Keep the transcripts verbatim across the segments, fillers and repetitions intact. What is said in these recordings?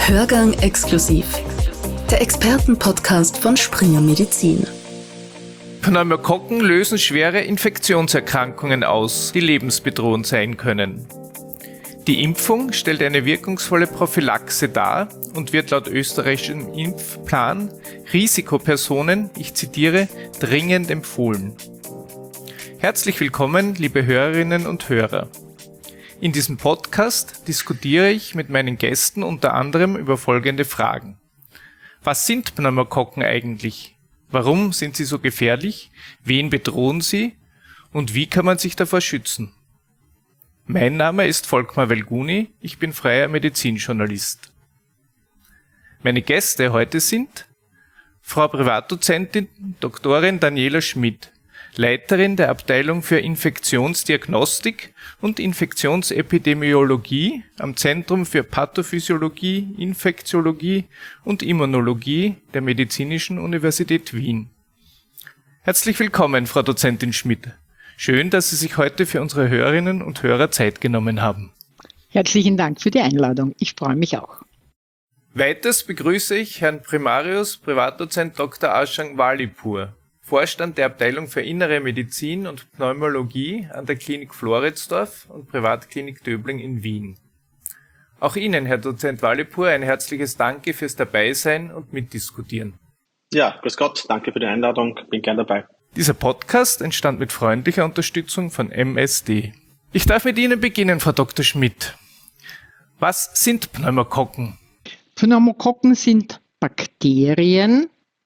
Hörgang exklusiv. Der Expertenpodcast von Springer Medizin. Pneumokokken lösen schwere Infektionserkrankungen aus, die lebensbedrohend sein können. Die Impfung stellt eine wirkungsvolle Prophylaxe dar und wird laut österreichischem Impfplan Risikopersonen, ich zitiere, dringend empfohlen. Herzlich willkommen, liebe Hörerinnen und Hörer. In diesem Podcast diskutiere ich mit meinen Gästen unter anderem über folgende Fragen. Was sind Pneumokokken eigentlich? Warum sind sie so gefährlich? Wen bedrohen sie? Und wie kann man sich davor schützen? Mein Name ist Volkmar Velguni, ich bin freier Medizinjournalist. Meine Gäste heute sind Frau Privatdozentin Doktorin Daniela Schmidt, Leiterin der Abteilung für Infektionsdiagnostik und Infektionsepidemiologie am Zentrum für Pathophysiologie, Infektiologie und Immunologie der Medizinischen Universität Wien. Herzlich willkommen, Frau Dozentin Schmidt. Schön, dass Sie sich heute für unsere Hörerinnen und Hörer Zeit genommen haben. Herzlichen Dank für die Einladung. Ich freue mich auch. Weiters begrüße ich Herrn Primarius Privatdozent Doktor Ashang Walipur, Vorstand der Abteilung für Innere Medizin und Pneumologie an der Klinik Floridsdorf und Privatklinik Döbling in Wien. Auch Ihnen, Herr Dozent Walipur, ein herzliches Danke fürs Dabeisein und Mitdiskutieren. Ja, grüß Gott, danke für die Einladung, bin gern dabei. Dieser Podcast entstand mit freundlicher Unterstützung von M S D. Ich darf mit Ihnen beginnen, Frau Doktor Schmidt. Was sind Pneumokokken? Pneumokokken sind Bakterien,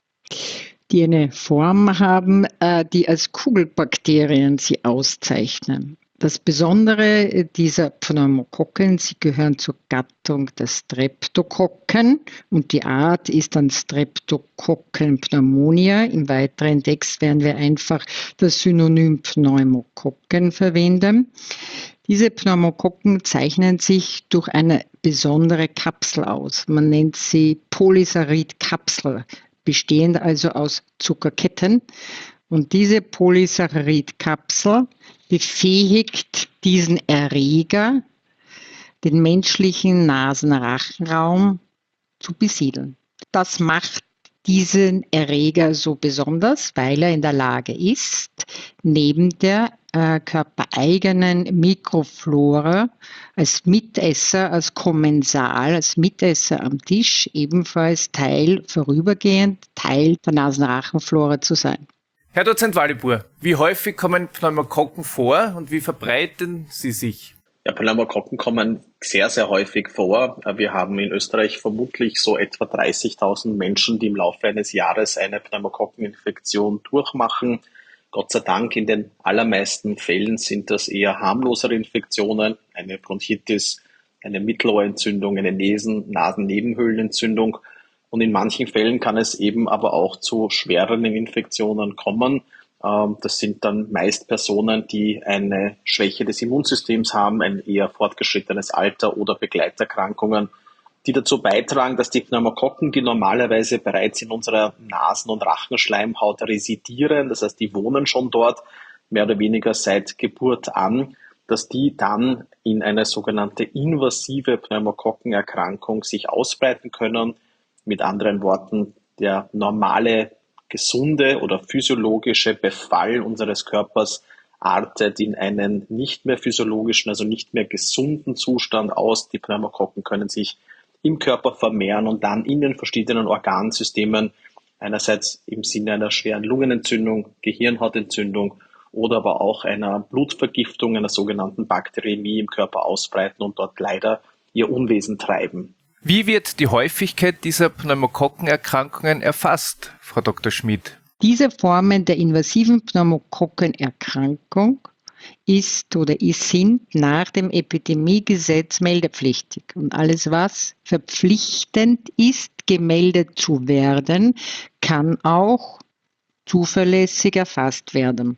die eine Form haben, die als Kugelbakterien sie auszeichnen. Das Besondere dieser Pneumokokken, sie gehören zur Gattung der Streptokokken und die Art ist dann Streptokokken pneumonia. Im weiteren Text werden wir einfach das Synonym Pneumokokken verwenden. Diese Pneumokokken zeichnen sich durch eine besondere Kapsel aus. Man nennt sie Polysaccharidkapsel, bestehend also aus Zuckerketten. Und diese Polysaccharidkapsel befähigt diesen Erreger, den menschlichen Nasenrachenraum zu besiedeln. Das macht diesen Erreger so besonders, weil er in der Lage ist, neben der äh, körpereigenen Mikroflora als Mitesser, als Kommensal, als Mitesser am Tisch ebenfalls Teil, vorübergehend Teil der Nasenrachenflora zu sein. Herr Dozent Walipur, wie häufig kommen Pneumokokken vor und wie verbreiten sie sich? Ja, Pneumokokken kommen sehr, sehr häufig vor. Wir haben in Österreich vermutlich so etwa dreißigtausend Menschen, die im Laufe eines Jahres eine Pneumokokkeninfektion durchmachen. Gott sei Dank, in den allermeisten Fällen sind das eher harmlosere Infektionen, eine Bronchitis, eine Mittelohrentzündung, eine Nasen-, Nasennebenhöhlenentzündung. Und in manchen Fällen kann es eben aber auch zu schwereren Infektionen kommen. Das sind dann meist Personen, die eine Schwäche des Immunsystems haben, ein eher fortgeschrittenes Alter oder Begleiterkrankungen, die dazu beitragen, dass die Pneumokokken, die normalerweise bereits in unserer Nasen- und Rachenschleimhaut residieren, das heißt, die wohnen schon dort, mehr oder weniger seit Geburt an, dass die dann in eine sogenannte invasive Pneumokokkenerkrankung sich ausbreiten können. Mit anderen Worten, der normale gesunde oder physiologische Befall unseres Körpers artet in einen nicht mehr physiologischen, also nicht mehr gesunden Zustand aus. Die Pneumokokken können sich im Körper vermehren und dann in den verschiedenen Organsystemen, einerseits im Sinne einer schweren Lungenentzündung, Gehirnhautentzündung oder aber auch einer Blutvergiftung, einer sogenannten Bakteriämie im Körper ausbreiten und dort leider ihr Unwesen treiben. Wie wird die Häufigkeit dieser Pneumokokkenerkrankungen erfasst, Frau Doktor Schmidt? Diese Formen der invasiven Pneumokokkenerkrankung ist oder sind nach dem Epidemiegesetz meldepflichtig. Und alles, was verpflichtend ist, gemeldet zu werden, kann auch zuverlässig erfasst werden.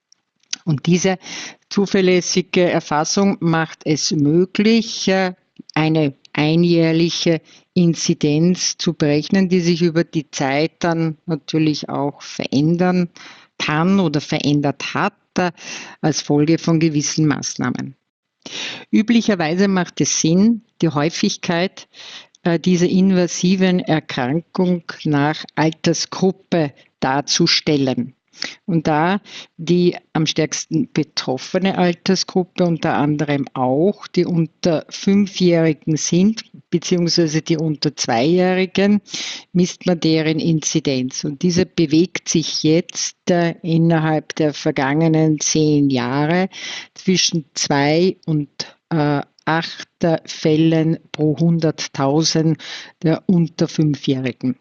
Und diese zuverlässige Erfassung macht es möglich, eine einjährliche Inzidenz zu berechnen, die sich über die Zeit dann natürlich auch verändern kann oder verändert hat als Folge von gewissen Maßnahmen. Üblicherweise macht es Sinn, die Häufigkeit äh, diese invasiven Erkrankung nach Altersgruppe darzustellen. Und da die am stärksten betroffene Altersgruppe unter anderem auch die unter Fünfjährigen sind, beziehungsweise die unter Zweijährigen, misst man deren Inzidenz. Und diese bewegt sich jetzt äh, innerhalb der vergangenen zehn Jahre zwischen zwei und äh, acht Fällen pro hunderttausend der unter Fünfjährigen.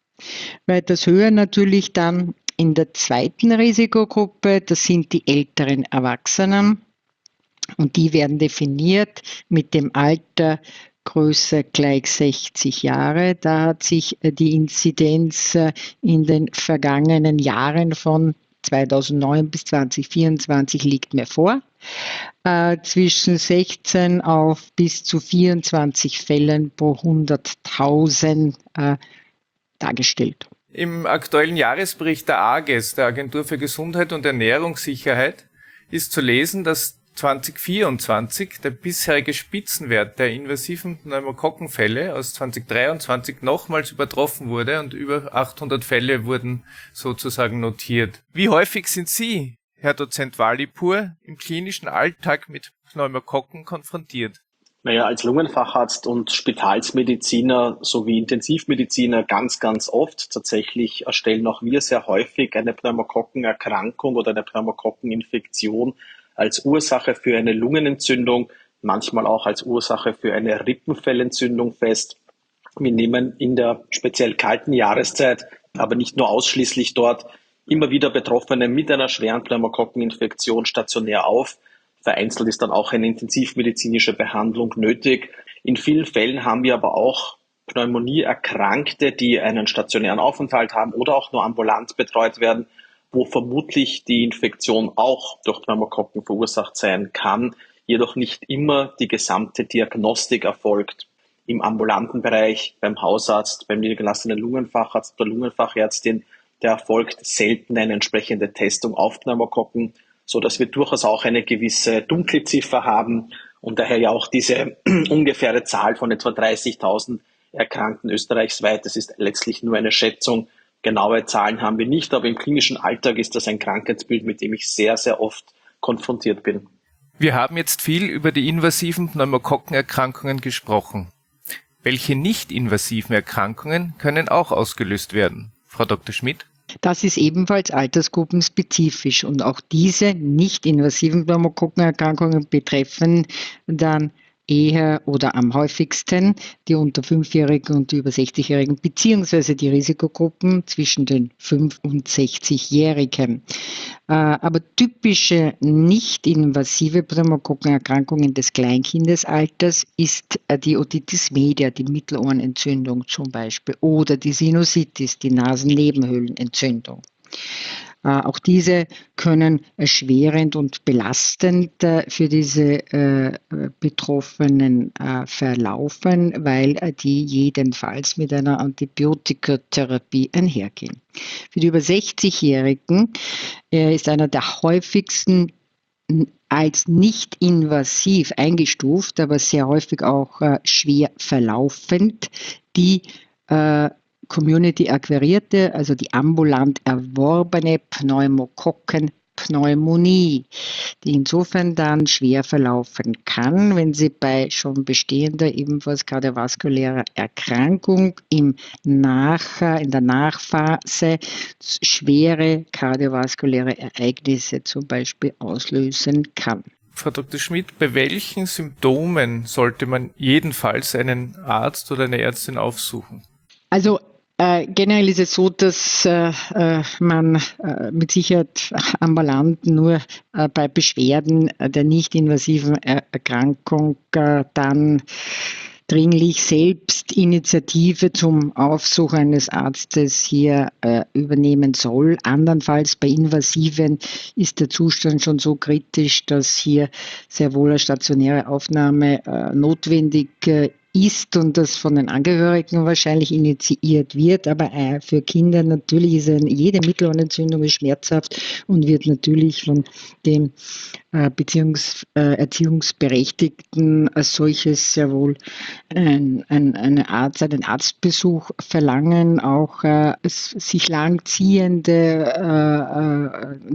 Weiters höher natürlich dann in der zweiten Risikogruppe, das sind die älteren Erwachsenen und die werden definiert mit dem Alter Größe gleich sechzig Jahre. Da hat sich die Inzidenz in den vergangenen Jahren von zweitausendneun bis zweitausendvierundzwanzig liegt mir vor, äh, zwischen sechzehn auf bis zu vierundzwanzig Fällen pro hunderttausend äh, dargestellt. Im aktuellen Jahresbericht der A G E S, der Agentur für Gesundheit und Ernährungssicherheit, ist zu lesen, dass zweitausendvierundzwanzig der bisherige Spitzenwert der invasiven Pneumokokkenfälle aus zweitausenddreiundzwanzig nochmals übertroffen wurde und über achthundert Fälle wurden sozusagen notiert. Wie häufig sind Sie, Herr Dozent Walipur, im klinischen Alltag mit Pneumokokken konfrontiert? Naja, als Lungenfacharzt und Spitalsmediziner sowie Intensivmediziner ganz, ganz oft. Tatsächlich erstellen auch wir sehr häufig eine Pneumokokkenerkrankung oder eine Pneumokokkeninfektion als Ursache für eine Lungenentzündung, manchmal auch als Ursache für eine Rippenfellentzündung fest. Wir nehmen in der speziell kalten Jahreszeit, aber nicht nur ausschließlich dort, immer wieder Betroffene mit einer schweren Pneumokokkeninfektion stationär auf. Vereinzelt ist dann auch eine intensivmedizinische Behandlung nötig. In vielen Fällen haben wir aber auch Pneumonie-Erkrankte, die einen stationären Aufenthalt haben oder auch nur ambulant betreut werden, wo vermutlich die Infektion auch durch Pneumokokken verursacht sein kann, jedoch nicht immer die gesamte Diagnostik erfolgt. Im ambulanten Bereich, beim Hausarzt, beim niedergelassenen Lungenfacharzt oder Lungenfachärztin, da erfolgt selten eine entsprechende Testung auf Pneumokokken, so dass wir durchaus auch eine gewisse Dunkelziffer haben und daher ja auch diese ungefähre Zahl von etwa dreißigtausend Erkrankten österreichsweit. Das ist letztlich nur eine Schätzung. Genaue Zahlen haben wir nicht, aber im klinischen Alltag ist das ein Krankheitsbild, mit dem ich sehr, sehr oft konfrontiert bin. Wir haben jetzt viel über die invasiven Pneumokokkenerkrankungen gesprochen. Welche nicht-invasiven Erkrankungen können auch ausgelöst werden? Frau Doktor Schmidt? Das ist ebenfalls altersgruppenspezifisch und auch diese nicht-invasiven Pneumokokkenerkrankungen betreffen dann eher oder am häufigsten die unter Fünfjährigen und die über sechzigjährigen beziehungsweise die Risikogruppen zwischen den fünf- und sechzigjährigen. Aber typische nicht-invasive Pneumokokkenerkrankungen des Kleinkindesalters ist die Otitis media, die Mittelohrenentzündung zum Beispiel, oder die Sinusitis, die Nasennebenhöhlenentzündung. Auch diese können erschwerend und belastend für diese Betroffenen verlaufen, weil die jedenfalls mit einer Antibiotikatherapie einhergehen. Für die über sechzigjährigen ist einer der häufigsten als nicht invasiv eingestuft, aber sehr häufig auch schwer verlaufend, die Community-akquirierte, also die ambulant erworbene Pneumokokkenpneumonie, die insofern dann schwer verlaufen kann, wenn sie bei schon bestehender ebenfalls kardiovaskulärer Erkrankung im Nach, in der Nachphase schwere kardiovaskuläre Ereignisse zum Beispiel auslösen kann. Frau Doktor Schmidt, bei welchen Symptomen sollte man jedenfalls einen Arzt oder eine Ärztin aufsuchen? Also Äh, generell ist es so, dass äh, man äh, mit Sicherheit ambulant nur äh, bei Beschwerden der nicht-invasiven Erkrankung äh, dann dringlich selbst Initiative zum Aufsuch eines Arztes hier äh, übernehmen soll. Andernfalls bei invasiven ist der Zustand schon so kritisch, dass hier sehr wohl eine stationäre Aufnahme äh, notwendig äh, ist und das von den Angehörigen wahrscheinlich initiiert wird. Aber äh, für Kinder natürlich ist eine, jede Mittelohrentzündung ist schmerzhaft und wird natürlich von dem äh, Beziehungs-, äh, Erziehungsberechtigten als solches sehr wohl ein, ein, eine Arzt, einen Arztbesuch verlangen. Auch äh, es, sich langziehende äh, äh,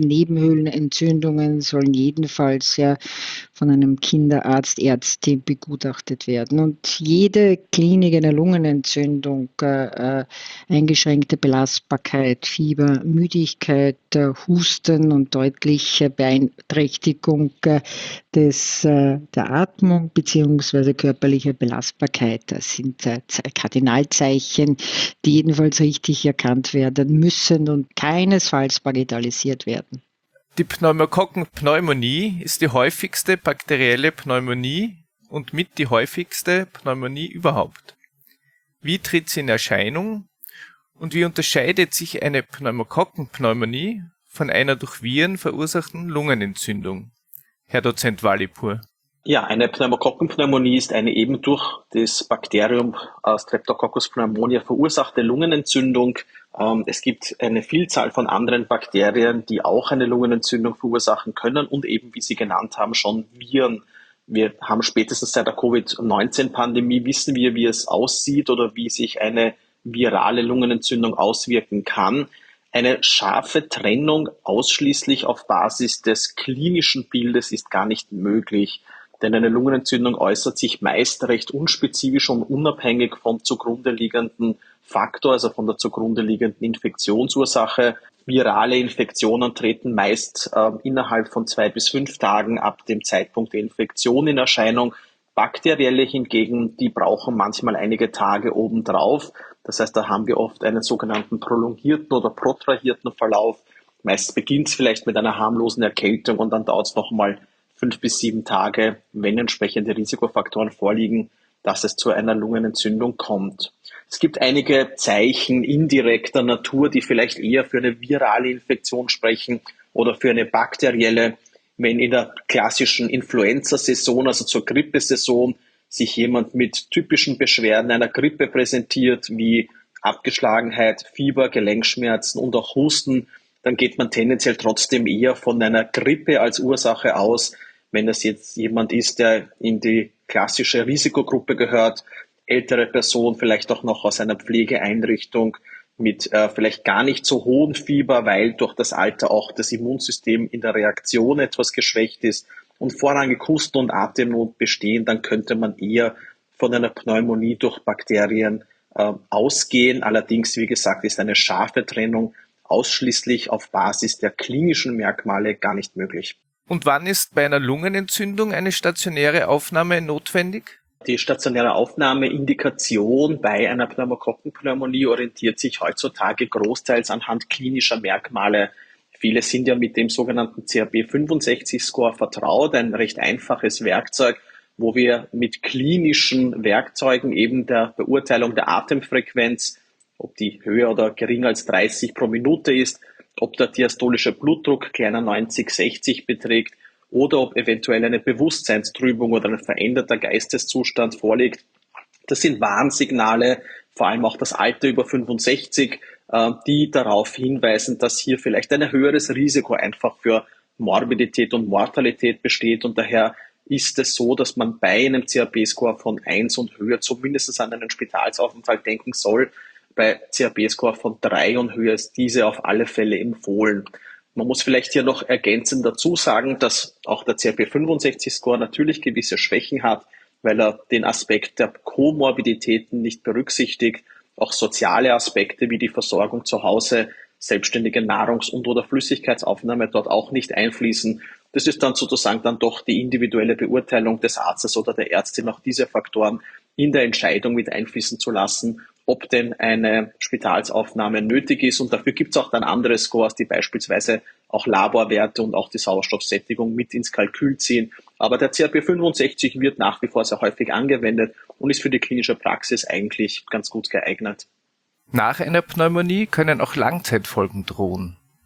Nasennebenhöhlenentzündungen sollen jedenfalls ja von einem Kinderarzt, Ärztin begutachtet werden. Und jede Klinik einer Lungenentzündung, äh, äh, eingeschränkte Belastbarkeit, Fieber, Müdigkeit, äh, Husten und deutliche Beeinträchtigung äh, des, äh, der Atmung bzw. körperliche Belastbarkeit, das sind äh, Kardinalzeichen, die jedenfalls richtig erkannt werden müssen und keinesfalls bagatellisiert werden. Die Pneumokokkenpneumonie ist die häufigste bakterielle Pneumonie und mit die häufigste Pneumonie überhaupt. Wie tritt sie in Erscheinung und wie unterscheidet sich eine Pneumokokkenpneumonie von einer durch Viren verursachten Lungenentzündung? Herr Dozent Walipur. Ja, eine Pneumokokkenpneumonie ist eine eben durch das Bakterium Streptococcus pneumoniae verursachte Lungenentzündung. Es gibt eine Vielzahl von anderen Bakterien, die auch eine Lungenentzündung verursachen können und eben, wie Sie genannt haben, schon Viren. Wir haben spätestens seit der Covid neunzehn Pandemie, wissen wir, wie es aussieht oder wie sich eine virale Lungenentzündung auswirken kann. Eine scharfe Trennung ausschließlich auf Basis des klinischen Bildes ist gar nicht möglich. Denn eine Lungenentzündung äußert sich meist recht unspezifisch und unabhängig vom zugrunde liegenden Faktor, also von der zugrunde liegenden Infektionsursache. Virale Infektionen treten meist äh, innerhalb von zwei bis fünf Tagen ab dem Zeitpunkt der Infektion in Erscheinung. Bakterielle hingegen, die brauchen manchmal einige Tage obendrauf. Das heißt, da haben wir oft einen sogenannten prolongierten oder protrahierten Verlauf. Meist beginnt es vielleicht mit einer harmlosen Erkältung und dann dauert es nochmal fünf bis sieben Tage, wenn entsprechende Risikofaktoren vorliegen, dass es zu einer Lungenentzündung kommt. Es gibt einige Zeichen indirekter Natur, die vielleicht eher für eine virale Infektion sprechen oder für eine bakterielle. Wenn in der klassischen Influenza-Saison, also zur Grippesaison, sich jemand mit typischen Beschwerden einer Grippe präsentiert, wie Abgeschlagenheit, Fieber, Gelenkschmerzen und auch Husten, dann geht man tendenziell trotzdem eher von einer Grippe als Ursache aus. Wenn das jetzt jemand ist, der in die klassische Risikogruppe gehört, ältere Person, vielleicht auch noch aus einer Pflegeeinrichtung mit äh, vielleicht gar nicht so hohem Fieber, weil durch das Alter auch das Immunsystem in der Reaktion etwas geschwächt ist und vorrangig Husten und Atemnot bestehen, dann könnte man eher von einer Pneumonie durch Bakterien äh, ausgehen. Allerdings, wie gesagt, ist eine scharfe Trennung ausschließlich auf Basis der klinischen Merkmale gar nicht möglich. Und wann ist bei einer Lungenentzündung eine stationäre Aufnahme notwendig? Die stationäre Aufnahmeindikation bei einer Pneumokokkenpneumonie orientiert sich heutzutage großteils anhand klinischer Merkmale. Viele sind ja mit dem sogenannten C H B fünfundsechzig Score vertraut, ein recht einfaches Werkzeug, wo wir mit klinischen Werkzeugen eben der Beurteilung der Atemfrequenz, ob die höher oder geringer als dreißig pro Minute ist, ob der diastolische Blutdruck kleiner neunzig, sechzig beträgt oder ob eventuell eine Bewusstseinstrübung oder ein veränderter Geisteszustand vorliegt. Das sind Warnsignale, vor allem auch das Alter über fünfundsechzig, die darauf hinweisen, dass hier vielleicht ein höheres Risiko einfach für Morbidität und Mortalität besteht. Und daher ist es so, dass man bei einem C H B-Score von eins und höher zumindest an einen Spitalsaufenthalt denken soll. Bei C H B-Score von drei und höher ist diese auf alle Fälle empfohlen. Man muss vielleicht hier noch ergänzend dazu sagen, dass auch der C H B fünfundsechzig Score natürlich gewisse Schwächen hat, weil er den Aspekt der Komorbiditäten nicht berücksichtigt, auch soziale Aspekte wie die Versorgung zu Hause, selbstständige Nahrungs- und oder Flüssigkeitsaufnahme dort auch nicht einfließen. Das ist dann sozusagen dann doch die individuelle Beurteilung des Arztes oder der Ärztin, auch diese Faktoren in der Entscheidung mit einfließen zu lassen, ob denn eine Spitalsaufnahme nötig ist. Und dafür gibt es auch dann andere Scores, die beispielsweise auch Laborwerte und auch die Sauerstoffsättigung mit ins Kalkül ziehen. Aber der C H B fünfundsechzig wird nach wie vor sehr häufig angewendet und ist für die klinische Praxis eigentlich ganz gut geeignet. Nach einer Pneumonie können auch Langzeitfolgen drohen.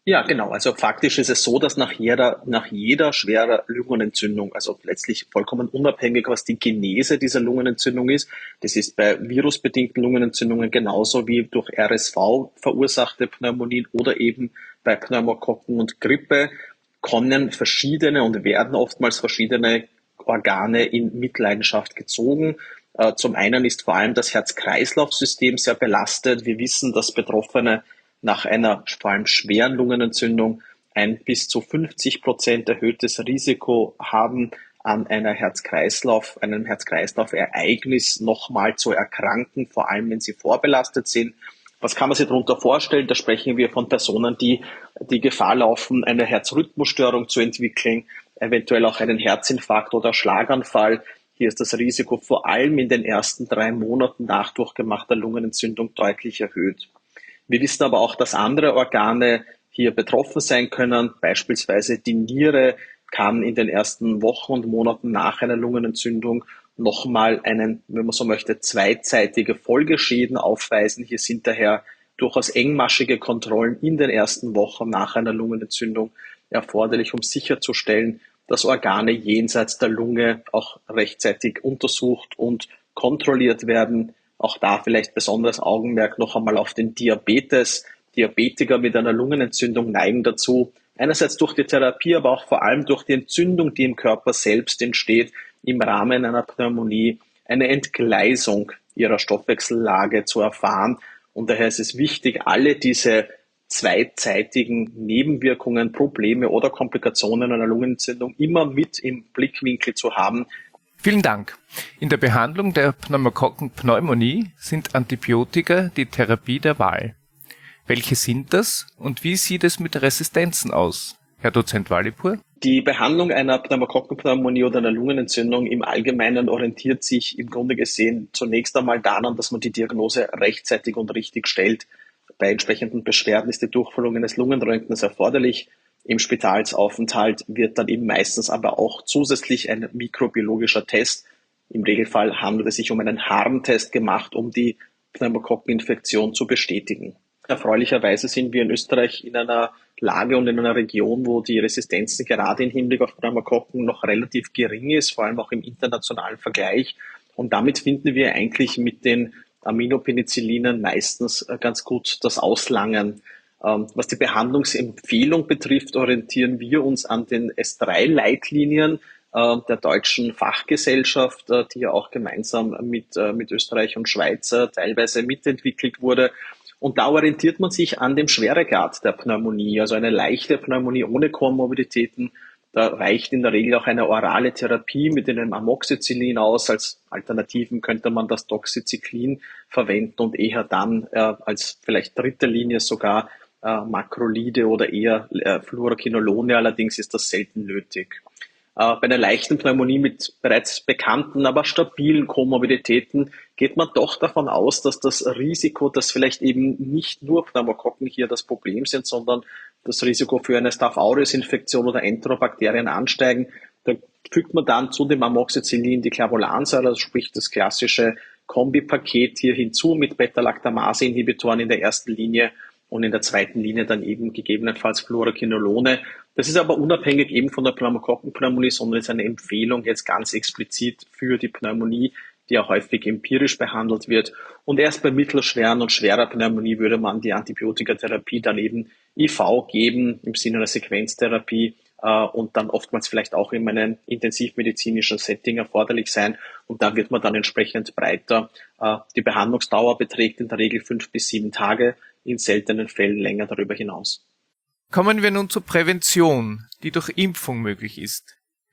Ja, genau. Also faktisch ist es so, dass nach jeder, nach jeder schwerer Lungenentzündung, also letztlich vollkommen unabhängig, was die Genese dieser Lungenentzündung ist, das ist bei virusbedingten Lungenentzündungen genauso wie durch R S V verursachte Pneumonien oder eben bei Pneumokokken und Grippe, kommen verschiedene und werden oftmals verschiedene Organe in Mitleidenschaft gezogen. Zum einen ist vor allem das Herz-Kreislauf-System sehr belastet. Wir wissen, dass Betroffene nach einer vor allem schweren Lungenentzündung ein bis zu fünfzig Prozent erhöhtes Risiko haben, an einer Herz-Kreislauf, einem Herz-Kreislauf-Ereignis nochmal zu erkranken, vor allem wenn sie vorbelastet sind. Was kann man sich darunter vorstellen? Da sprechen wir von Personen, die die Gefahr laufen, eine Herzrhythmusstörung zu entwickeln, eventuell auch einen Herzinfarkt oder Schlaganfall. Hier ist das Risiko vor allem in den ersten drei Monaten nach durchgemachter Lungenentzündung deutlich erhöht. Wir wissen aber auch, dass andere Organe hier betroffen sein können. Beispielsweise die Niere kann in den ersten Wochen und Monaten nach einer Lungenentzündung nochmal einen, wenn man so möchte, zweizeitige Folgeschäden aufweisen. Hier sind daher durchaus engmaschige Kontrollen in den ersten Wochen nach einer Lungenentzündung erforderlich, um sicherzustellen, dass Organe jenseits der Lunge auch rechtzeitig untersucht und kontrolliert werden. Auch da vielleicht besonderes Augenmerk noch einmal auf den Diabetes. Diabetiker mit einer Lungenentzündung neigen dazu, einerseits durch die Therapie, aber auch vor allem durch die Entzündung, die im Körper selbst entsteht, im Rahmen einer Pneumonie eine Entgleisung ihrer Stoffwechsellage zu erfahren. Und daher ist es wichtig, alle diese zweizeitigen Nebenwirkungen, Probleme oder Komplikationen einer Lungenentzündung immer mit im Blickwinkel zu haben. Vielen Dank. In der Behandlung der Pneumokokkenpneumonie sind Antibiotika die Therapie der Wahl. Welche sind das und wie sieht es mit Resistenzen aus? Herr Dozent Walipur? Die Behandlung einer Pneumokokkenpneumonie oder einer Lungenentzündung im Allgemeinen orientiert sich im Grunde gesehen zunächst einmal daran, dass man die Diagnose rechtzeitig und richtig stellt. Bei entsprechenden Beschwerden ist die Durchführung eines Lungenröntgens erforderlich. Im Spitalsaufenthalt wird dann eben meistens aber auch zusätzlich ein mikrobiologischer Test, im Regelfall handelt es sich um einen Harntest, gemacht, um die Pneumokokkeninfektion zu bestätigen. Erfreulicherweise sind wir in Österreich in einer Lage und in einer Region, wo die Resistenzen gerade im Hinblick auf Pneumokokken noch relativ gering ist, vor allem auch im internationalen Vergleich. Und damit finden wir eigentlich mit den Aminopenicillinen meistens ganz gut das Auslangen. Was die Behandlungsempfehlung betrifft, orientieren wir uns an den S drei Leitlinien der deutschen Fachgesellschaft, die ja auch gemeinsam mit, mit Österreich und Schweiz teilweise mitentwickelt wurde. Und da orientiert man sich an dem Schweregrad der Pneumonie, also eine leichte Pneumonie ohne Komorbiditäten. Da reicht in der Regel auch eine orale Therapie mit einem Amoxicillin aus. Als Alternativen könnte man das Doxycyclin verwenden und eher dann äh, als vielleicht dritte Linie sogar äh, Makrolide oder eher äh, Fluoroquinolone. Allerdings ist das selten nötig. Äh, bei einer leichten Pneumonie mit bereits bekannten, aber stabilen Komorbiditäten geht man doch davon aus, dass das Risiko, dass vielleicht eben nicht nur Pneumokokken hier das Problem sind, sondern das Risiko für eine Staph aureus-Infektion oder Enterobakterien ansteigen. Da fügt man dann zu dem Amoxicillin die Clavulansäure, also sprich das klassische Kombipaket hier hinzu mit Beta-Lactamase-Inhibitoren in der ersten Linie und in der zweiten Linie dann eben gegebenenfalls Fluoroquinolone. Das ist aber unabhängig eben von der Pneumokokkenpneumonie, sondern ist eine Empfehlung jetzt ganz explizit für die Pneumonie, die ja häufig empirisch behandelt wird. Und erst bei mittelschweren und schwerer Pneumonie würde man die Antibiotikatherapie dann eben I V geben, im Sinne einer Sequenztherapie, äh, und dann oftmals vielleicht auch in einem intensivmedizinischen Setting erforderlich sein. Und da wird man dann entsprechend breiter. Äh, die Behandlungsdauer beträgt in der Regel fünf bis sieben Tage, in seltenen Fällen länger darüber hinaus. Kommen wir nun zur Prävention, die durch Impfung möglich ist.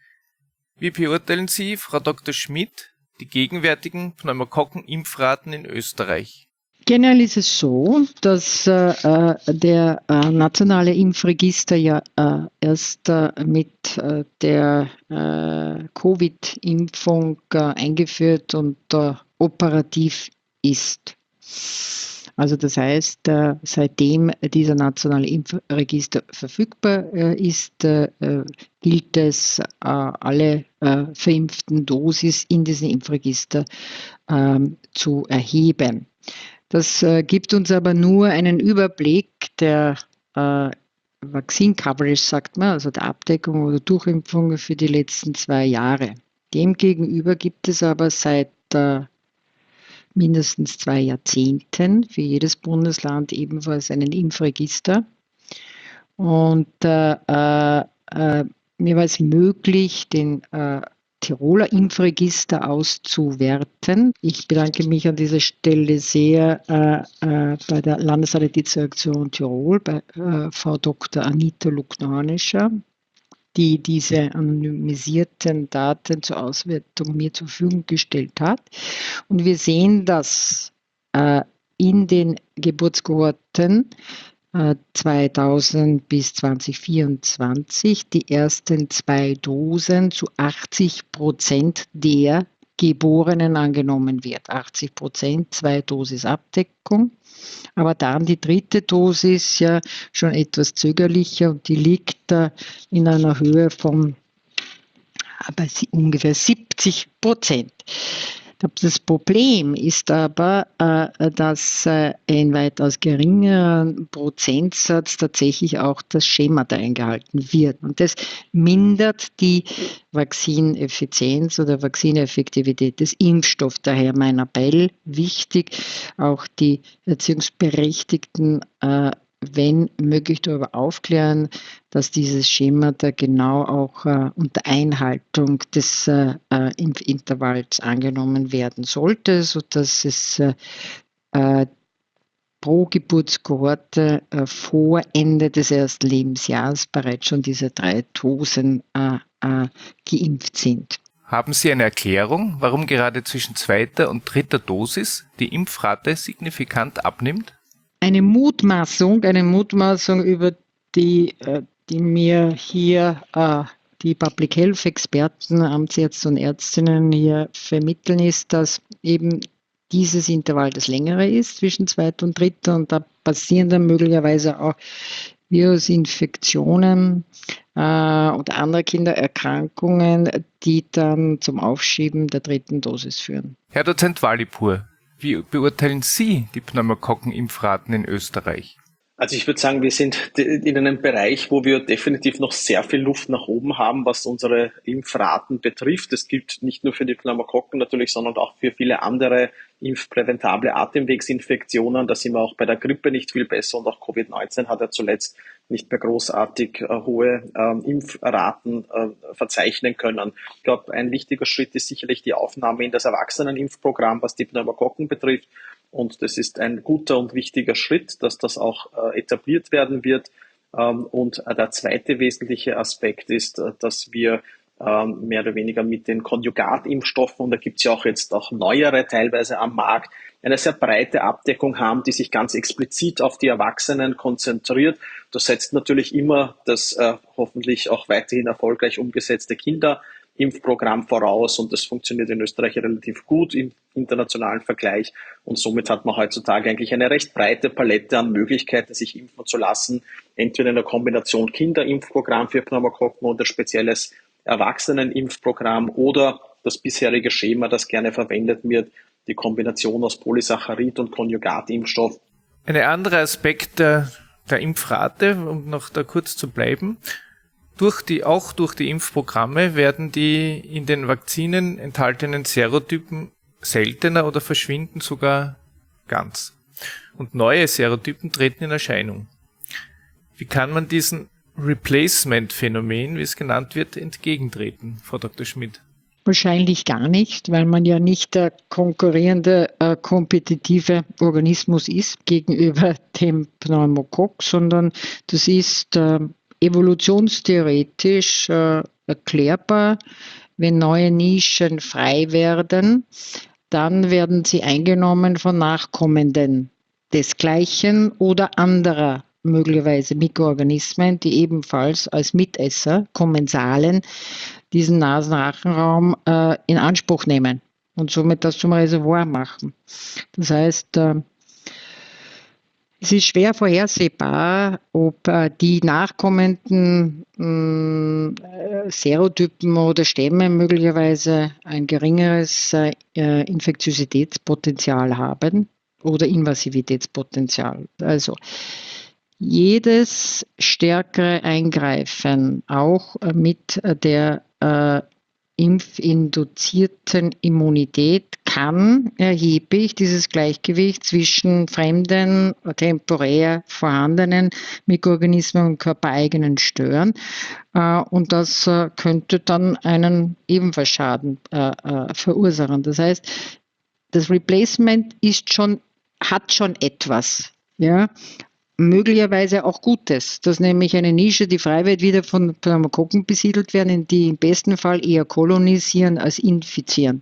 Wie beurteilen Sie, Frau Doktor Schmidt, die gegenwärtigen Pneumokokken-Impfraten in Österreich? Generell ist es so, dass äh, der äh, nationale Impfregister ja äh, erst äh, mit äh, der äh, Covid-Impfung äh, eingeführt und äh, operativ ist. Also das heißt, äh, seitdem dieser nationale Impfregister verfügbar äh, ist, äh, gilt es, äh, alle äh, verimpften Dosis in diesem Impfregister äh, zu erheben. Das äh, gibt uns aber nur einen Überblick der äh, Vaccine Coverage, sagt man, also der Abdeckung oder Durchimpfung für die letzten zwei Jahre. Demgegenüber gibt es aber seit äh, mindestens zwei Jahrzehnten für jedes Bundesland ebenfalls einen Impfregister. Und äh, äh, mir war es möglich, den äh, Tiroler Impfregister auszuwerten. Ich bedanke mich an dieser Stelle sehr äh, äh, bei der Landessanitätsdirektion Tirol, bei äh, Frau Doktor Anita Lugnanischer, die diese anonymisierten Daten zur Auswertung mir zur Verfügung gestellt hat. Und wir sehen, dass äh, in den Geburtskohorten zweitausend bis zweitausendvierundzwanzig die ersten zwei Dosen zu achtzig Prozent der Geborenen angenommen wird. achtzig Prozent, zwei Dosis Abdeckung. Aber dann die dritte Dosis ja schon etwas zögerlicher und die liegt äh, in einer Höhe von aber ungefähr siebzig Prozent. Das Problem ist aber, dass ein weitaus geringerer Prozentsatz tatsächlich auch das Schema da eingehalten wird. Und das mindert die Vaccineffizienz oder Vaccineffektivität des Impfstoffs. Daher mein Appell, wichtig, auch die Erziehungsberechtigten wenn möglich darüber aufklären, dass dieses Schema da genau auch äh, unter Einhaltung des äh, Impfintervalls angenommen werden sollte, sodass es äh, pro Geburtskohorte äh, vor Ende des ersten Lebensjahres bereits schon diese drei Dosen äh, äh, geimpft sind. Haben Sie eine Erklärung, warum gerade zwischen zweiter und dritter Dosis die Impfrate signifikant abnimmt? Eine Mutmaßung, eine Mutmaßung, über die, die mir hier äh, die Public Health Experten, Amtsärzte und Ärztinnen hier vermitteln, ist, dass eben dieses Intervall das längere ist zwischen zweiter und dritter und da passieren dann möglicherweise auch Virusinfektionen äh, oder andere Kindererkrankungen, die dann zum Aufschieben der dritten Dosis führen. Herr Dozent Walipur, wie beurteilen Sie die Pneumokokken-Impfraten in Österreich? Also ich würde sagen, wir sind in einem Bereich, wo wir definitiv noch sehr viel Luft nach oben haben, was unsere Impfraten betrifft. Das gilt nicht nur für die Pneumokokken natürlich, sondern auch für viele andere impfpräventable Atemwegsinfektionen. Da sind wir auch bei der Grippe nicht viel besser und auch Covid neunzehn hat ja zuletzt nicht mehr großartig äh, hohe äh, Impfraten äh, verzeichnen können. Ich glaube, ein wichtiger Schritt ist sicherlich die Aufnahme in das Erwachsenenimpfprogramm, was die Pneumokokken betrifft. Und das ist ein guter und wichtiger Schritt, dass das auch äh, etabliert werden wird. Ähm, und äh, der zweite wesentliche Aspekt ist, äh, dass wir ähm, mehr oder weniger mit den Konjugatimpfstoffen, und da gibt es ja auch jetzt auch neuere teilweise am Markt, eine sehr breite Abdeckung haben, die sich ganz explizit auf die Erwachsenen konzentriert. Das setzt natürlich immer das äh, hoffentlich auch weiterhin erfolgreich umgesetzte Kinderimpfprogramm voraus und das funktioniert in Österreich relativ gut im internationalen Vergleich und somit hat man heutzutage eigentlich eine recht breite Palette an Möglichkeiten, sich impfen zu lassen, entweder in der Kombination Kinderimpfprogramm für Pneumokokken und ein spezielles Erwachsenenimpfprogramm oder das bisherige Schema, das gerne verwendet wird, die Kombination aus Polysaccharid und Konjugatimpfstoff. Ein anderer Aspekt der, der Impfrate, um noch da kurz zu bleiben, durch die, auch durch die Impfprogramme werden die in den Vakzinen enthaltenen Serotypen seltener oder verschwinden sogar ganz. Und neue Serotypen treten in Erscheinung. Wie kann man diesen Replacement-Phänomen, wie es genannt wird, entgegentreten, Frau Doktor Schmidt? Wahrscheinlich gar nicht, weil man ja nicht der konkurrierende, äh, kompetitive Organismus ist gegenüber dem Pneumokokken, sondern das ist äh, evolutionstheoretisch äh, erklärbar. Wenn neue Nischen frei werden, dann werden sie eingenommen von Nachkommenden desgleichen oder anderer möglicherweise Mikroorganismen, die ebenfalls als Mitesser, Kommensalen, diesen Nasenrachenraum äh, in Anspruch nehmen und somit das zum Reservoir machen. Das heißt, äh, es ist schwer vorhersehbar, ob äh, die nachkommenden äh, Serotypen oder Stämme möglicherweise ein geringeres äh, Infektiositätspotenzial haben oder Invasivitätspotenzial. Also Jedes stärkere Eingreifen, auch mit der äh, impfinduzierten Immunität, kann erheblich dieses Gleichgewicht zwischen fremden, temporär vorhandenen Mikroorganismen und körpereigenen stören. Äh, und das äh, könnte dann einen ebenfalls Schaden äh, äh, verursachen. Das heißt, das Replacement ist schon, hat schon etwas. Ja? Möglicherweise auch Gutes, dass nämlich eine Nische, die frei wird, wieder von Pneumokokken besiedelt werden, die im besten Fall eher kolonisieren als infizieren.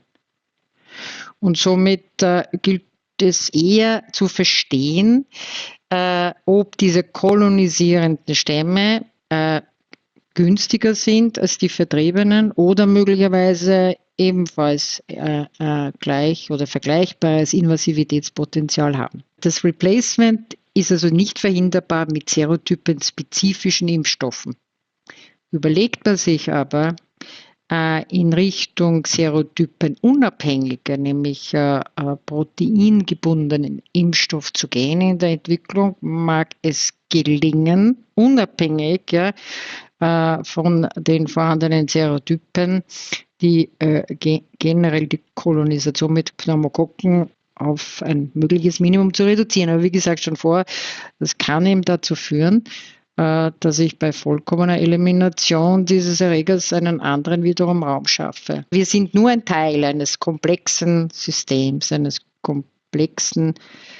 Und somit äh, gilt es eher zu verstehen, äh, ob diese kolonisierenden Stämme äh, günstiger sind als die vertriebenen oder möglicherweise ebenfalls äh, äh, gleich oder vergleichbares Invasivitätspotenzial haben. Das Replacement ist also nicht verhinderbar mit serotypenspezifischen Impfstoffen. Überlegt man sich aber äh, in Richtung serotypenunabhängiger, nämlich äh, äh, proteingebundenen Impfstoff zu gehen in der Entwicklung, mag es gelingen, unabhängig ja, äh, von den vorhandenen Serotypen, die äh, ge- generell die Kolonisation mit Pneumokokken auf ein mögliches Minimum zu reduzieren. Aber wie gesagt schon vor, das kann eben dazu führen, äh, dass ich bei vollkommener Elimination dieses Erregers einen anderen wiederum Raum schaffe. Wir sind nur ein Teil eines komplexen Systems, eines komplexen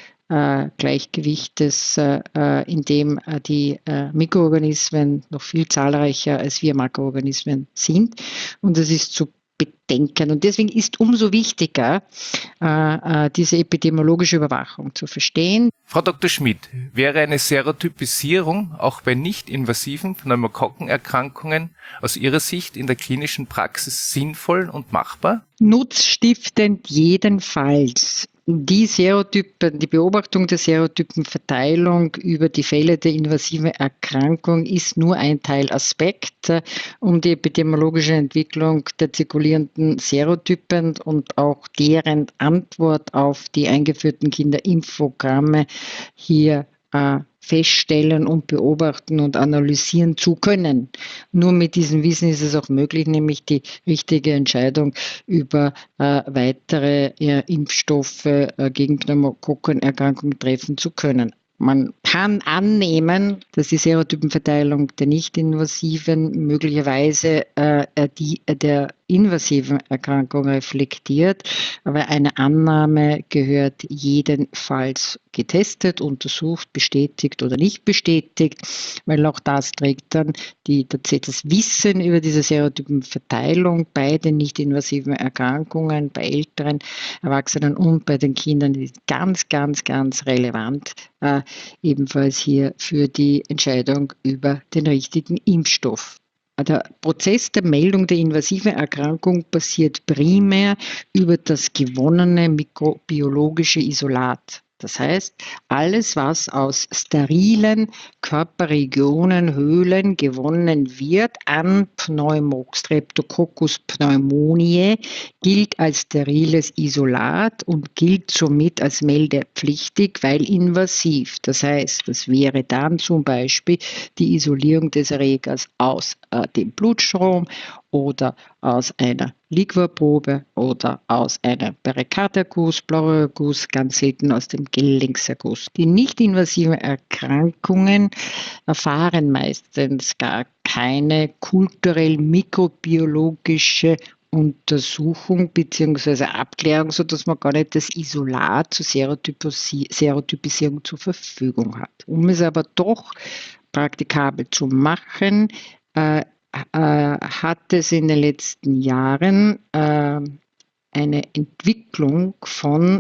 äh, Gleichgewichtes, äh, in dem äh, die äh, Mikroorganismen noch viel zahlreicher als wir Makroorganismen sind. Und es ist zu bedenken. Und deswegen ist umso wichtiger, äh, äh, diese epidemiologische Überwachung zu verstehen. Frau Doktor Schmidt, wäre eine Serotypisierung auch bei nicht-invasiven Pneumokokkenerkrankungen aus Ihrer Sicht in der klinischen Praxis sinnvoll und machbar? Nutzstiftend jedenfalls. Die Serotypen, die Beobachtung der Serotypenverteilung über die Fälle der invasiven Erkrankung ist nur ein Teilaspekt, um die epidemiologische Entwicklung der zirkulierenden Serotypen und auch deren Antwort auf die eingeführten Kinderimpfprogramme hier äh, feststellen und beobachten und analysieren zu können. Nur mit diesem Wissen ist es auch möglich, nämlich die richtige Entscheidung über äh, weitere äh, Impfstoffe äh, gegen Pneumokokkenerkrankungen treffen zu können. Man kann annehmen, dass die Serotypenverteilung der nicht-invasiven möglicherweise äh, die der invasiven Erkrankung reflektiert, aber eine Annahme gehört jedenfalls getestet, untersucht, bestätigt oder nicht bestätigt, weil auch das trägt dann die, das Wissen über diese Serotypenverteilung bei den nicht-invasiven Erkrankungen, bei älteren Erwachsenen und bei den Kindern ist ganz, ganz, ganz relevant, äh, ebenfalls hier für die Entscheidung über den richtigen Impfstoff. Der Prozess der Meldung der invasiven Erkrankung passiert primär über das gewonnene mikrobiologische Isolat. Das heißt, alles, was aus sterilen Körperregionen, Höhlen gewonnen wird an Pneumox, Streptococcus pneumoniae, gilt als steriles Isolat und gilt somit als meldepflichtig, weil invasiv. Das heißt, das wäre dann zum Beispiel die Isolierung des Erregers aus äh, dem Blutstrom oder aus einer Liquorprobe oder aus einem Perikarderguss, Pleuraerguss, ganz selten aus dem Gelenkserguss. Die nicht-invasiven Erkrankungen erfahren meistens gar keine kulturell mikrobiologische Untersuchung bzw. Abklärung, sodass man gar nicht das Isolat zur Serotypisierung zur Verfügung hat. Um es aber doch praktikabel zu machen, äh, äh, hat es in den letzten Jahren äh, eine Entwicklung von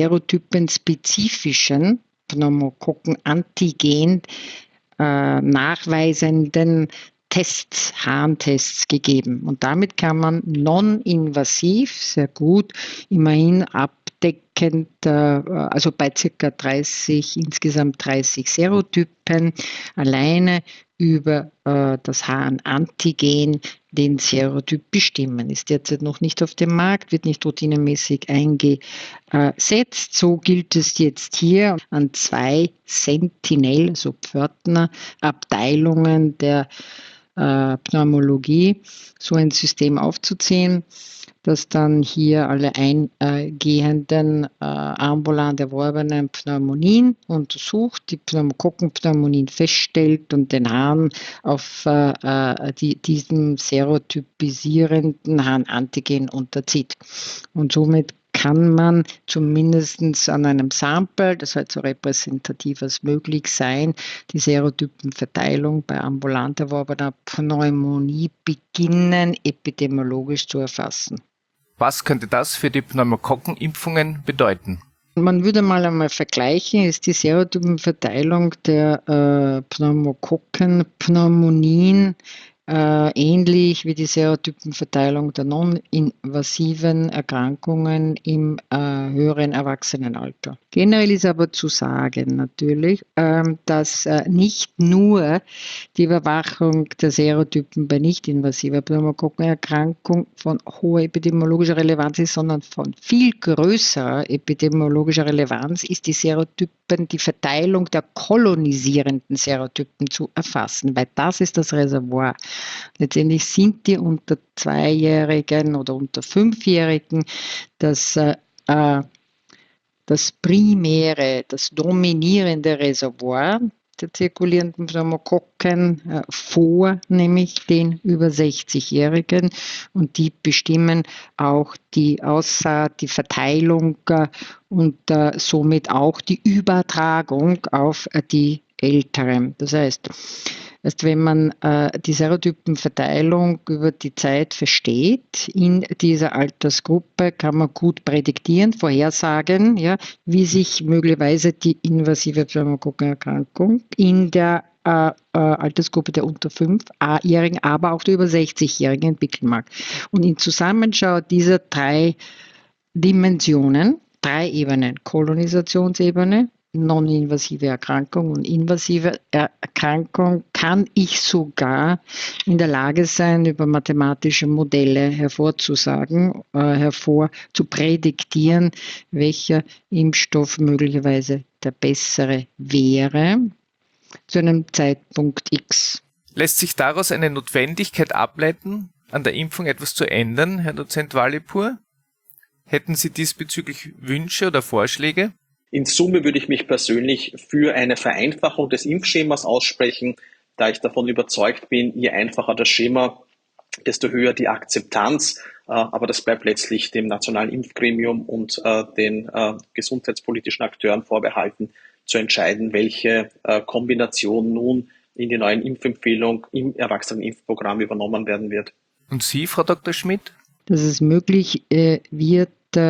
serotypenspezifischen Pneumokokken-Antigen äh, nachweisenden Tests, Harntests gegeben. Und damit kann man non-invasiv sehr gut immerhin abdeckend, äh, also bei ca. dreißig, insgesamt dreißig Serotypen alleine über äh, das H eins Antigen den Serotyp bestimmen. Ist derzeit noch nicht auf dem Markt, wird nicht routinemäßig eingesetzt. So gilt es jetzt hier an zwei Sentinel, also Pförtnerabteilungen der äh, Pneumologie, so ein System aufzuziehen, das dann hier alle eingehenden äh, ambulant erworbenen Pneumonien untersucht, die Pneumokokkenpneumonien feststellt und den Hahn auf äh, die, diesem serotypisierenden Harnantigen unterzieht. Und somit kann man zumindest an einem Sample, das halt so repräsentativ als möglich sein, die Serotypenverteilung bei ambulant erworbener Pneumonie beginnen, epidemiologisch zu erfassen. Was könnte das für die Pneumokokkenimpfungen bedeuten? Man würde mal einmal vergleichen, ist die Serotypenverteilung der äh, Pneumokokkenpneumonien äh, ähnlich wie die Serotypenverteilung der non-invasiven Erkrankungen im äh, höheren Erwachsenenalter. Generell ist aber zu sagen natürlich, äh, dass äh, nicht nur die Überwachung der Serotypen bei nicht-invasiver Pneumokokkenerkrankung von hoher epidemiologischer Relevanz ist, sondern von viel größerer epidemiologischer Relevanz ist die Serotypen, die Verteilung der kolonisierenden Serotypen zu erfassen, weil das ist das Reservoir. Letztendlich sind die unter Zweijährigen oder unter Fünfjährigen das, äh, das primäre, das dominierende Reservoir der zirkulierenden Pneumokokken äh, vor, nämlich den über sechzigjährigen, und die bestimmen auch die Aussaat, die Verteilung äh, und äh, somit auch die Übertragung auf äh, die Älteren. Das heißt, Erst wenn man äh, die Serotypenverteilung über die Zeit versteht in dieser Altersgruppe, kann man gut prädiktieren, vorhersagen, ja, wie sich möglicherweise die invasive Pneumokokkenerkrankung in der äh, äh, Altersgruppe der unter fünfjährigen, aber auch der über sechzigjährigen entwickeln mag. Und in Zusammenschau dieser drei Dimensionen, drei Ebenen, Kolonisationsebene, non-invasive Erkrankung und invasive Erkrankung, kann ich sogar in der Lage sein, über mathematische Modelle hervorzusagen, äh, hervor zu prädiktieren, welcher Impfstoff möglicherweise der bessere wäre zu einem Zeitpunkt X. Lässt sich daraus eine Notwendigkeit ableiten, an der Impfung etwas zu ändern, Herr Dozent Walipur? Hätten Sie diesbezüglich Wünsche oder Vorschläge? In Summe würde ich mich persönlich für eine Vereinfachung des Impfschemas aussprechen, da ich davon überzeugt bin, je einfacher das Schema, desto höher die Akzeptanz. Aber das bleibt letztlich dem Nationalen Impfgremium und den gesundheitspolitischen Akteuren vorbehalten, zu entscheiden, welche Kombination nun in die neuen Impfempfehlung im Erwachsenenimpfprogramm übernommen werden wird. Und Sie, Frau Doktor Schmidt? Dass es möglich äh, wird,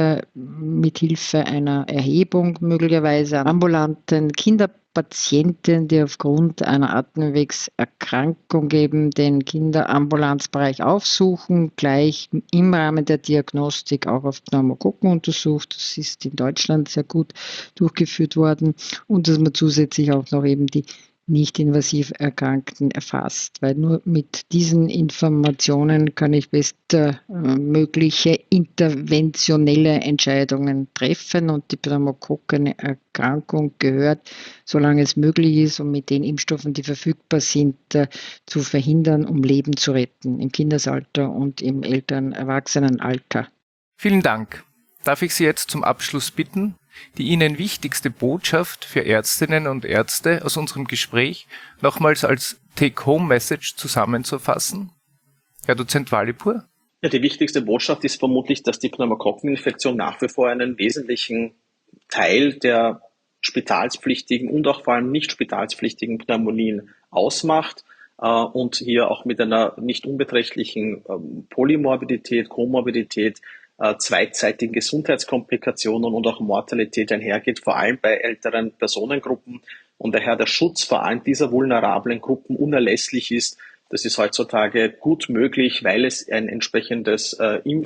mit Hilfe einer Erhebung möglicherweise ambulanten Kinderpatienten, die aufgrund einer Atemwegserkrankung eben den Kinderambulanzbereich aufsuchen, gleich im Rahmen der Diagnostik auch auf Pneumokokken untersucht. Das ist in Deutschland sehr gut durchgeführt worden, und dass man zusätzlich auch noch eben die nicht invasiv Erkrankten erfasst, weil nur mit diesen Informationen kann ich bestmögliche äh, interventionelle Entscheidungen treffen, und die Pneumokokkenerkrankung gehört, solange es möglich ist und mit den Impfstoffen, die verfügbar sind, äh, zu verhindern, um Leben zu retten im Kindesalter und im älteren Erwachsenenalter. Vielen Dank. Darf ich Sie jetzt zum Abschluss bitten, die Ihnen wichtigste Botschaft für Ärztinnen und Ärzte aus unserem Gespräch nochmals als Take-Home-Message zusammenzufassen? Herr Dozent Walipur? Ja, die wichtigste Botschaft ist vermutlich, dass die Pneumokokkeninfektion nach wie vor einen wesentlichen Teil der spitalspflichtigen und auch vor allem nicht spitalspflichtigen Pneumonien ausmacht äh, und hier auch mit einer nicht unbeträchtlichen ähm, Polymorbidität, Komorbidität, Äh, zweitzeitigen Gesundheitskomplikationen und auch Mortalität einhergeht, vor allem bei älteren Personengruppen, und daher der Schutz vor allem dieser vulnerablen Gruppen unerlässlich ist. Das ist heutzutage gut möglich, weil es ein entsprechendes äh, Impf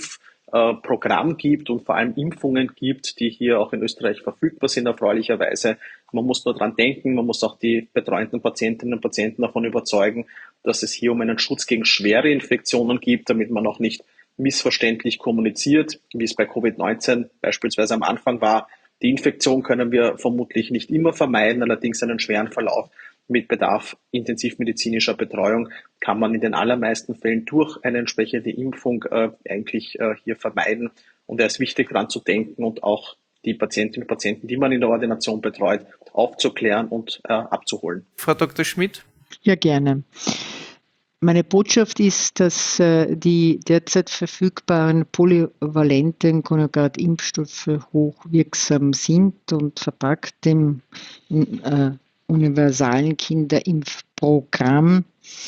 äh, Programm gibt und vor allem Impfungen gibt, die hier auch in Österreich verfügbar sind, erfreulicherweise. Man muss nur dran denken, man muss auch die betreuenden Patientinnen und Patienten davon überzeugen, dass es hier um einen Schutz gegen schwere Infektionen geht, damit man auch nicht missverständlich kommuniziert, wie es bei Covid neunzehn beispielsweise am Anfang war. Die Infektion können wir vermutlich nicht immer vermeiden, allerdings einen schweren Verlauf mit Bedarf intensivmedizinischer Betreuung kann man in den allermeisten Fällen durch eine entsprechende Impfung äh, eigentlich äh, hier vermeiden. Und es ist wichtig, daran zu denken und auch die Patientinnen und Patienten, die man in der Ordination betreut, aufzuklären und äh, abzuholen. Frau Doktor Schmidt? Ja, gerne. Meine Botschaft ist, dass äh, die derzeit verfügbaren polyvalenten Conjugate-Impfstoffe hochwirksam sind und verpackt im äh, universalen Kinderimpfprogramm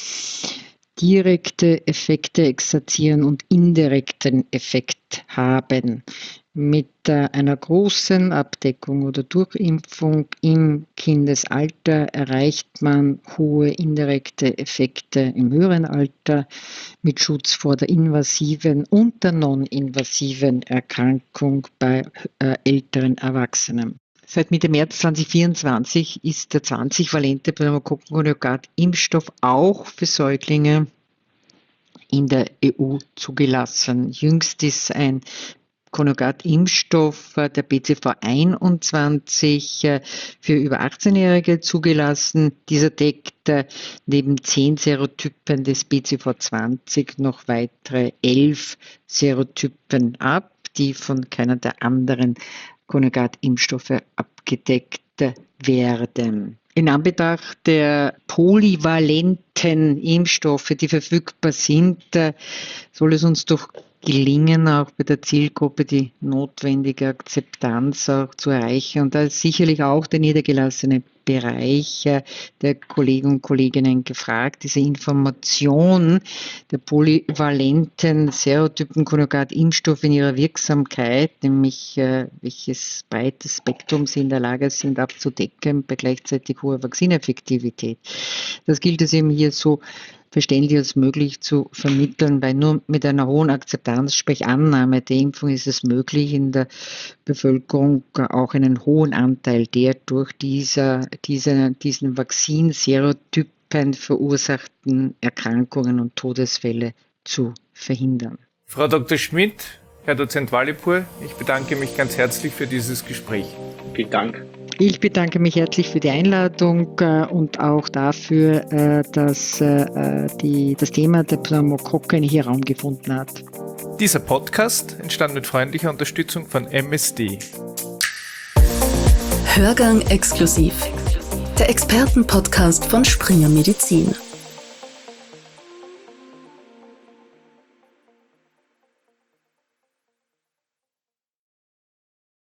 direkte Effekte exerzieren und indirekten Effekt haben. Mit äh, einer großen Abdeckung oder Durchimpfung im Kindesalter erreicht man hohe indirekte Effekte im höheren Alter mit Schutz vor der invasiven und der non-invasiven Erkrankung bei äh, älteren Erwachsenen. Seit Mitte März zweitausendvierundzwanzig ist der zwanzig-valente Pneumokokken-Konjugat-Impfstoff auch für Säuglinge in der E U zugelassen. Jüngst ist ein Konjugat-Impfstoff der B C V einundzwanzig für über achtzehnjährige zugelassen. Dieser deckt neben zehn Serotypen des B C V zwanzig noch weitere elf Serotypen ab, die von keiner der anderen Konjugat-Impfstoffe abgedeckt werden. In Anbetracht der polyvalenten Impfstoffe, die verfügbar sind, soll es uns doch gelingen, auch bei der Zielgruppe die notwendige Akzeptanz auch zu erreichen. Und da ist sicherlich auch der niedergelassene Bereich der Kollegen und Kolleginnen gefragt, diese Information der polyvalenten Serotypen-Konjugat-Impfstoffe in ihrer Wirksamkeit, nämlich äh, welches breites Spektrum sie in der Lage sind abzudecken bei gleichzeitig hoher Vaccineffektivität. Das gilt es eben hier so verständlich als möglich zu vermitteln, weil nur mit einer hohen Akzeptanz, sprich Annahme der Impfung, ist es möglich, in der Bevölkerung auch einen hohen Anteil der durch dieser, diese, diesen Vakzinserotypen verursachten Erkrankungen und Todesfälle zu verhindern. Frau Doktor Schmidt, Herr Dozent Walipur, ich bedanke mich ganz herzlich für dieses Gespräch. Vielen Dank. Ich bedanke mich herzlich für die Einladung äh, und auch dafür, äh, dass äh, die, das Thema der Pneumokokken hier Raum gefunden hat. Dieser Podcast entstand mit freundlicher Unterstützung von M S D. Hörgang exklusiv. Der Expertenpodcast von Springer Medizin.